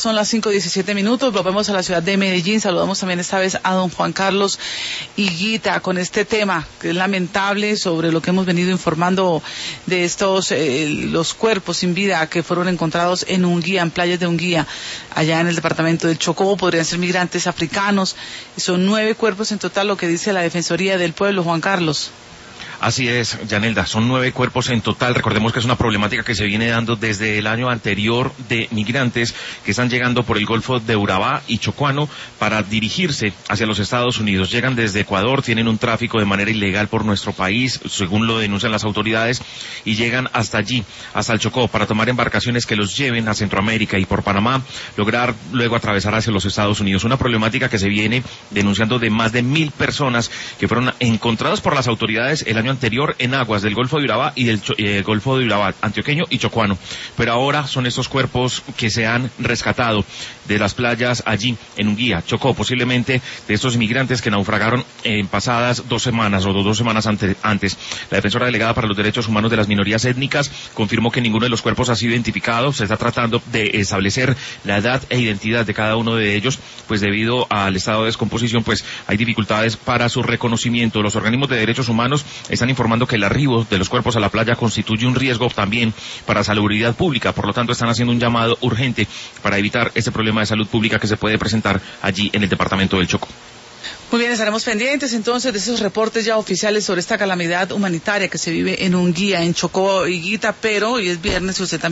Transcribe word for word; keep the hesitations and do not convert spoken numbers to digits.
son las cinco diecisiete minutos, volvemos a la ciudad de Medellín, saludamos también esta vez a don Juan Carlos Higuita con este tema que es lamentable sobre lo que hemos venido informando de estos, eh, los cuerpos sin vida que fueron encontrados en Unguía, en playas de Unguía, allá en el departamento del Chocó. Podrían ser migrantes africanos, son nueve cuerpos en total, lo que dice la Defensoría del Pueblo. Juan Carlos. Así es, Yanelda, son nueve cuerpos en total. Recordemos que es una problemática que se viene dando desde el año anterior de migrantes que están llegando por el Golfo de Urabá y Chocuano para dirigirse hacia los Estados Unidos. Llegan desde Ecuador, tienen un tráfico de manera ilegal por nuestro país, según lo denuncian las autoridades, y llegan hasta allí, hasta el Chocó, para tomar embarcaciones que los lleven a Centroamérica y por Panamá, lograr luego atravesar hacia los Estados Unidos. Una problemática que se viene denunciando de más de mil personas que fueron encontradas por las autoridades el año anterior en aguas del Golfo de Urabá y del eh, Golfo de Urabá, antioqueño y chocuano. Pero ahora son estos cuerpos que se han rescatado de las playas allí en Unguía, Chocó, posiblemente de estos inmigrantes que naufragaron en pasadas dos semanas o dos semanas ante, antes. La defensora delegada para los derechos humanos de las minorías étnicas confirmó que ninguno de los cuerpos ha sido identificado. Se está tratando de establecer la edad e identidad de cada uno de ellos, pues debido al estado de descomposición, pues hay dificultades para su reconocimiento. Los organismos de derechos humanos están informando que el arribo de los cuerpos a la playa constituye un riesgo también para la salubridad pública, por lo tanto están haciendo un llamado urgente para evitar este problema de salud pública que se puede presentar allí en el departamento del Chocó. Muy bien, estaremos pendientes entonces de esos reportes ya oficiales sobre esta calamidad humanitaria que se vive en Unguía, en Chocó, Higuita, pero hoy es viernes y usted también